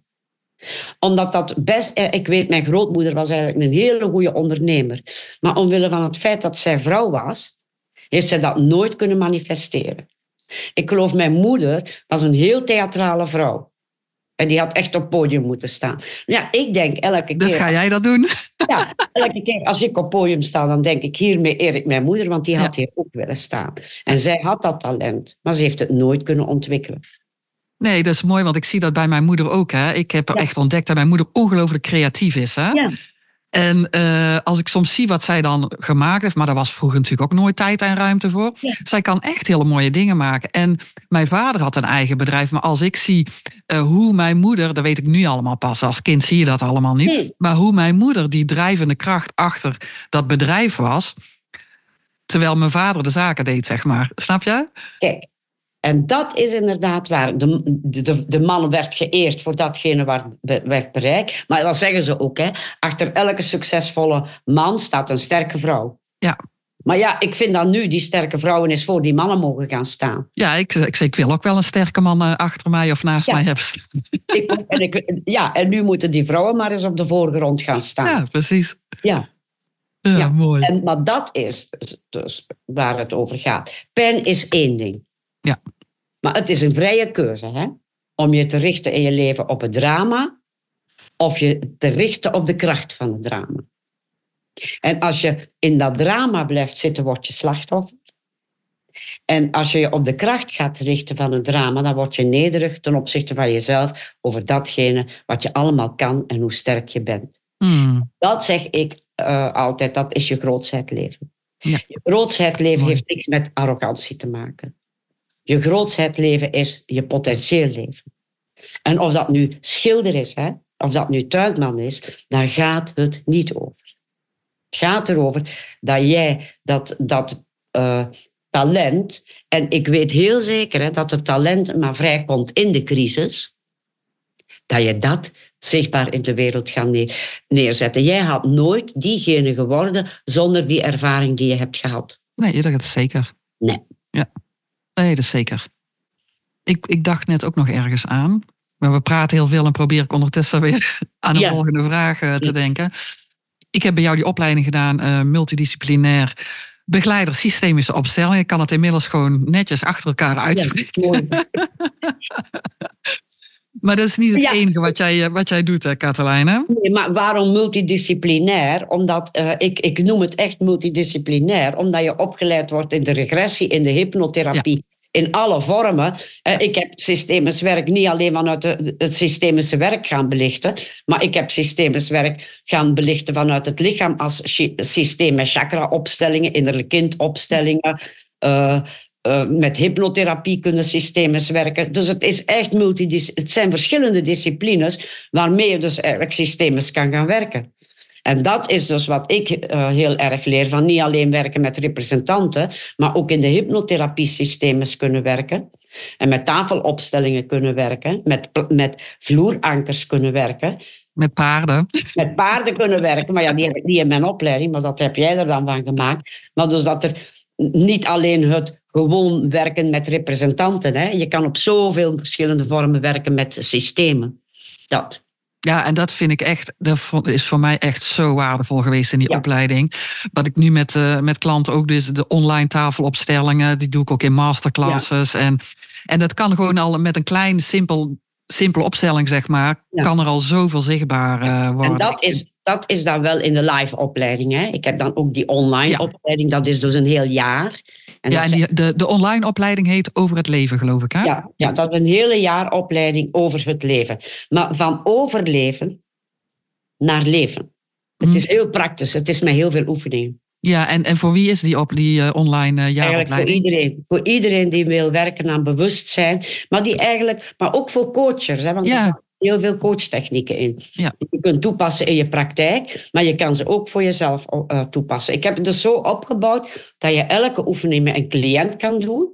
Omdat dat best... Ik weet, mijn grootmoeder was eigenlijk een hele goede ondernemer. Maar omwille van het feit dat zij vrouw was, heeft zij dat nooit kunnen manifesteren. Ik geloof, mijn moeder was een heel theatrale vrouw. En die had echt op het podium moeten staan. Ja, ik denk elke keer... Dus ga jij dat doen? Ja, elke keer als ik op het podium sta, dan denk ik, hiermee eer ik mijn moeder, want die had ja. hier ook willen staan. En zij had dat talent, maar ze heeft het nooit kunnen ontwikkelen. Nee, dat is mooi, want ik zie dat bij mijn moeder ook. Hè. Ik heb er ja. echt ontdekt dat mijn moeder ongelooflijk creatief is. Hè? Ja. En uh, als ik soms zie wat zij dan gemaakt heeft, maar daar was vroeger natuurlijk ook nooit tijd en ruimte voor. Ja. Zij kan echt hele mooie dingen maken. En mijn vader had een eigen bedrijf, maar als ik zie uh, hoe mijn moeder, dat weet ik nu allemaal pas, als kind zie je dat allemaal niet, nee. maar hoe mijn moeder die drijvende kracht achter dat bedrijf was, terwijl mijn vader de zaken deed, zeg maar. Snap je? Kijk. En dat is inderdaad waar. De, de, de man werd geëerd voor datgene wat werd bereikt. Maar dat zeggen ze ook. Hè. Achter elke succesvolle man staat een sterke vrouw. Ja. Maar ja, ik vind dat nu die sterke vrouwen eens voor die mannen mogen gaan staan. Ja, ik, ik, ik wil ook wel een sterke man achter mij of naast ja. mij hebben staan. Ik, en ik, ja, en nu moeten die vrouwen maar eens op de voorgrond gaan staan. Ja, precies. Ja. Ja, ja. Mooi. En, maar dat is dus waar het over gaat. Pijn is één ding. Ja. Maar het is een vrije keuze, hè? Om je te richten in je leven op het drama of je te richten op de kracht van het drama. En als je in dat drama blijft zitten, word je slachtoffer. En als je je op de kracht gaat richten van het drama, dan word je nederig ten opzichte van jezelf over datgene wat je allemaal kan en hoe sterk je bent. Hmm. Dat zeg ik uh, altijd, dat is je grootsheid leven. Ja. Je grootsheid leven Mooi. heeft niks met arrogantie te maken. Je grootsheid leven is je potentieel leven. En of dat nu schilder is, hè, of dat nu tuinman is, daar gaat het niet over. Het gaat erover dat jij dat, dat uh, talent, en ik weet heel zeker hè, dat het talent maar vrijkomt in de crisis, dat je dat zichtbaar in de wereld gaat neer, neerzetten. Jij had nooit diegene geworden zonder die ervaring die je hebt gehad. Nee, dat is zeker. Nee. Ja. Nee, dat is zeker. Ik, ik dacht net ook nog ergens aan. Maar we praten heel veel en probeer ik ondertussen weer aan de ja. volgende vraag te ja. denken. Ik heb bij jou die opleiding gedaan, uh, multidisciplinair begeleider systemische opstelling. Ik kan het inmiddels gewoon netjes achter elkaar uitspreken. Ja, mooi. Maar dat is niet het ja. enige wat jij, wat jij doet, hè, Katelijne? Nee, maar waarom multidisciplinair? Omdat, uh, ik, ik noem het echt multidisciplinair, omdat je opgeleid wordt in de regressie, in de hypnotherapie, ja. in alle vormen. Uh, ik heb systemisch werk niet alleen vanuit de, het systemische werk gaan belichten, maar ik heb systemisch werk gaan belichten vanuit het lichaam als systeem met chakra-opstellingen, innerlijk kindopstellingen, uh, Uh, met hypnotherapie kunnen systemisch werken. Dus het is echt multidis- het zijn verschillende disciplines waarmee je dus eigenlijk systemisch kan gaan werken. En dat is dus wat ik uh, heel erg leer, van niet alleen werken met representanten, maar ook in de hypnotherapie systemisch kunnen werken. En met tafelopstellingen kunnen werken, met, met vloerankers kunnen werken. Met paarden. Met paarden kunnen werken, maar ja, die heb ik niet in mijn opleiding, maar dat heb jij er dan van gemaakt. Maar dus dat er niet alleen het gewoon werken met representanten. Hè. Je kan op zoveel verschillende vormen werken met systemen. Dat. Ja, en dat vind ik echt, dat is voor mij echt zo waardevol geweest in die ja. opleiding. Wat ik nu met, uh, met klanten ook, dus de online tafelopstellingen, die doe ik ook in masterclasses. Ja. En, en dat kan gewoon al met een klein, simpel, simpele opstelling, zeg maar, ja. kan er al zoveel zichtbaar uh, worden. En dat is, dat is dan wel in de live opleiding. Hè. Ik heb dan ook die online ja. opleiding, dat is dus een heel jaar. En ja, en die, de, de online opleiding heet Over het Leven, geloof ik, hè? Ja, ja, dat is een hele jaar opleiding over het leven. Maar van overleven naar leven. Het mm. is heel praktisch, het is met heel veel oefeningen. Ja, en, en voor wie is die, op, die uh, online uh, jaaropleiding? Eigenlijk voor iedereen. Voor iedereen die wil werken aan bewustzijn. Maar, die eigenlijk, maar ook voor coachers, hè, want ja. er zitten heel veel coachtechnieken in. Ja. Die je kunt toepassen in je praktijk, maar je kan ze ook voor jezelf uh, toepassen. Ik heb het dus zo opgebouwd dat je elke oefening met een cliënt kan doen,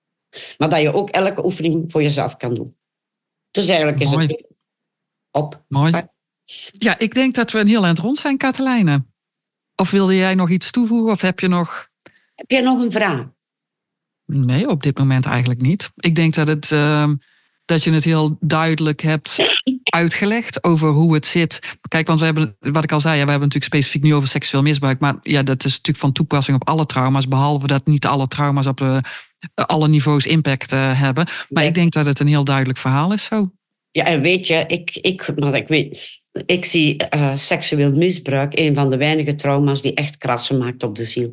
maar dat je ook elke oefening voor jezelf kan doen. Dus eigenlijk is Mooi. het op. Mooi. Ja, ik denk dat we een heel eind rond zijn, Katelijne. Of wilde jij nog iets toevoegen, of heb je nog... Heb jij nog een vraag? Nee, op dit moment eigenlijk niet. Ik denk dat het... Uh... dat je het heel duidelijk hebt uitgelegd over hoe het zit. Kijk, want we hebben, wat ik al zei, ja, we hebben natuurlijk specifiek nu over seksueel misbruik, maar ja, dat is natuurlijk van toepassing op alle trauma's, behalve dat niet alle trauma's op uh, alle niveaus impact uh, hebben. Maar ja. ik denk dat het een heel duidelijk verhaal is zo. Ja, en weet je, ik, ik, maar ik, weet, ik zie uh, seksueel misbruik een van de weinige trauma's die echt krassen maakt op de ziel.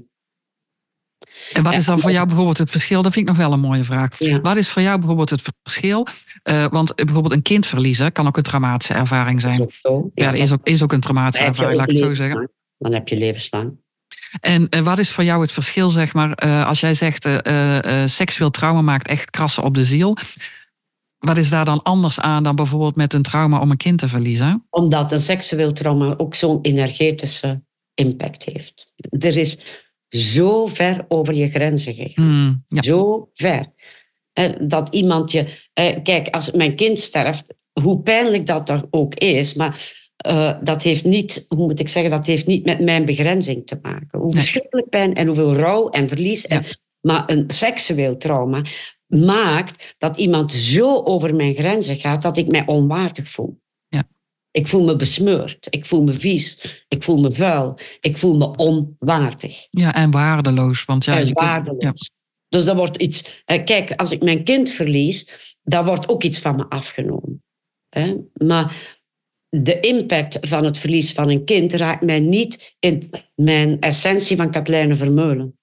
En wat is dan voor jou bijvoorbeeld het verschil? Dat vind ik nog wel een mooie vraag. Ja. Wat is voor jou bijvoorbeeld het verschil? Uh, want bijvoorbeeld een kind verliezen kan ook een traumatische ervaring zijn. Dat is ook zo. Ja, ja, dat is ook, is ook een traumatische ervaring, laat ik het zo zeggen. Dan heb je levenslang. En uh, wat is voor jou het verschil, zeg maar, uh, als jij zegt uh, uh, seksueel trauma maakt echt krassen op de ziel. Wat is daar dan anders aan dan bijvoorbeeld met een trauma om een kind te verliezen? Omdat een seksueel trauma ook zo'n energetische impact heeft. Er is zo ver over je grenzen gegaan. Mm, ja. Zo ver. Dat iemand je... Kijk, als mijn kind sterft, hoe pijnlijk dat er ook is, maar uh, dat heeft niet, hoe moet ik zeggen, dat heeft niet met mijn begrenzing te maken. Hoe nee. verschrikkelijk pijn en hoeveel rouw en verlies. Ja. En, maar een seksueel trauma maakt dat iemand zo over mijn grenzen gaat dat ik mij onwaardig voel. Ja. Ik voel me besmeurd, ik voel me vies, ik voel me vuil, ik voel me onwaardig. Ja, en waardeloos. Want ja, en je waardeloos. Kunt, ja. Dus dat wordt iets... Kijk, als ik mijn kind verlies, dan wordt ook iets van me afgenomen. Maar de impact van het verlies van een kind raakt mij niet in mijn essentie van Katelijne Vermeulen.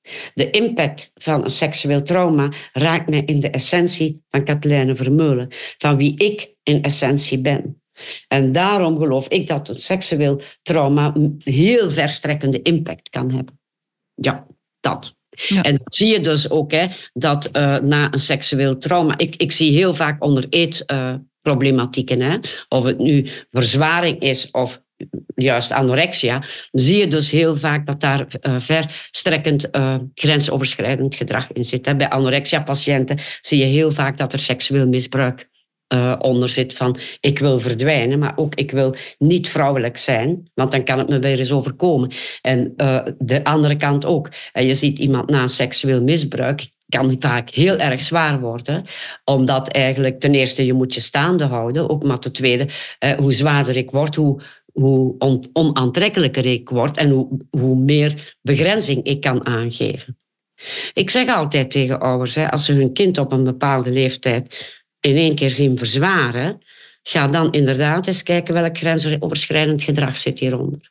De impact van een seksueel trauma raakt mij in de essentie van Katelijne Vermeulen, van wie ik in essentie ben. En daarom geloof ik dat een seksueel trauma een heel verstrekkende impact kan hebben. Ja, dat. Ja. En dat zie je dus ook, hè, dat uh, na een seksueel trauma... Ik, ik zie heel vaak onder eetproblematieken, uh, of het nu verzwaring is of juist anorexia, zie je dus heel vaak dat daar uh, verstrekkend uh, grensoverschrijdend gedrag in zit. Hè. Bij anorexia-patiënten zie je heel vaak dat er seksueel misbruik uh, onder zit van ik wil verdwijnen, maar ook ik wil niet vrouwelijk zijn, want dan kan het me weer eens overkomen. En uh, de andere kant ook. En je ziet iemand na seksueel misbruik kan vaak heel erg zwaar worden, omdat eigenlijk ten eerste je moet je staande houden, ook maar ten tweede, uh, hoe zwaarder ik word, hoe hoe on- onaantrekkelijker ik word en hoe, hoe meer begrenzing ik kan aangeven. Ik zeg altijd tegen ouders, hè, als ze hun kind op een bepaalde leeftijd in één keer zien verzwaren, ga dan inderdaad eens kijken welk grensoverschrijdend gedrag zit hieronder.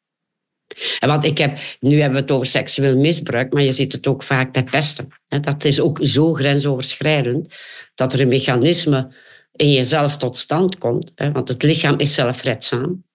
En want ik heb, nu hebben we het over seksueel misbruik, maar je ziet het ook vaak bij pesten. Dat is ook zo grensoverschrijdend dat er een mechanisme in jezelf tot stand komt, want het lichaam is zelfredzaam.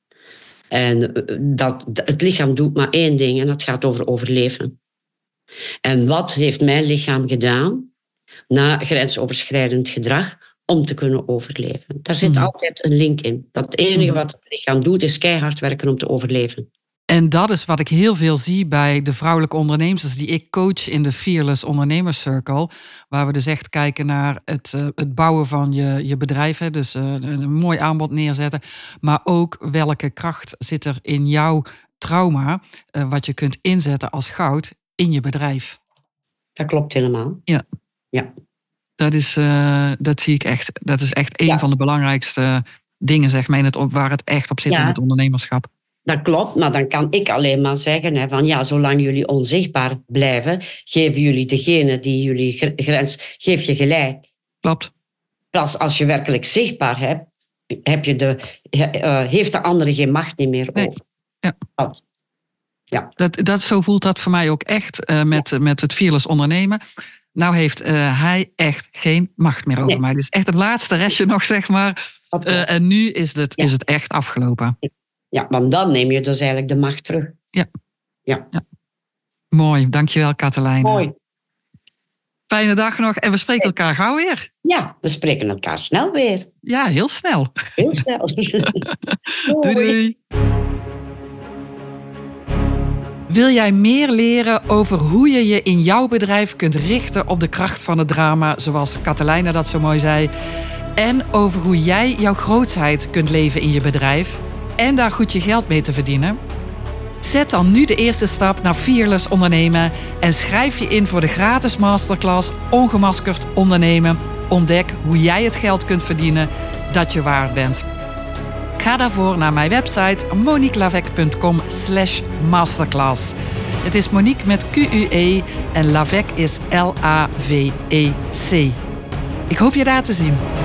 En dat, het lichaam doet maar één ding en dat gaat over overleven. En wat heeft mijn lichaam gedaan na grensoverschrijdend gedrag om te kunnen overleven? Daar zit mm. altijd een link in. Dat het enige wat het lichaam doet is keihard werken om te overleven. En dat is wat ik heel veel zie bij de vrouwelijke ondernemers die ik coach in de Fearless Ondernemers Circle. Waar we dus echt kijken naar het, uh, het bouwen van je, je bedrijf. Hè, dus uh, een mooi aanbod neerzetten. Maar ook welke kracht zit er in jouw trauma. Uh, wat je kunt inzetten als goud in je bedrijf. Dat klopt helemaal. Ja. Ja. Dat is, uh, dat zie ik echt. Dat is echt een ja. van de belangrijkste dingen, zeg maar, in het, waar het echt op zit ja. in het ondernemerschap. Dat klopt, maar dan kan ik alleen maar zeggen hè, van ja, zolang jullie onzichtbaar blijven, geven jullie degene die jullie grens, geef je gelijk. Klopt. Pas als je werkelijk zichtbaar hebt, heb je de, uh, heeft de andere geen macht niet meer nee. over. Ja. Dat. Ja. Dat, dat, zo voelt dat voor mij ook echt uh, met, ja. met het Fearless ondernemen. Nou heeft uh, hij echt geen macht meer over nee. mij. Dus echt het laatste restje nog, zeg maar. Uh, en nu is het, ja. is het echt afgelopen. Ja, want dan neem je dus eigenlijk de macht terug. Ja. Ja. ja. Mooi, dankjewel Katelijne. Mooi. Fijne dag nog en we spreken elkaar gauw weer. Ja, we spreken elkaar snel weer. Ja, heel snel. Heel snel. Doei, doei. Wil jij meer leren over hoe je je in jouw bedrijf kunt richten op de kracht van het drama, zoals Katelijne dat zo mooi zei, en over hoe jij jouw grootsheid kunt leven in je bedrijf en daar goed je geld mee te verdienen? Zet dan nu de eerste stap naar Fearless Ondernemen en schrijf je in voor de gratis masterclass Ongemaskerd Ondernemen. Ontdek hoe jij het geld kunt verdienen dat je waard bent. Ga daarvoor naar mijn website moniquelavec.com slash masterclass. Het is Monique met Q U E en Lavec is L A V E C. Ik hoop je daar te zien.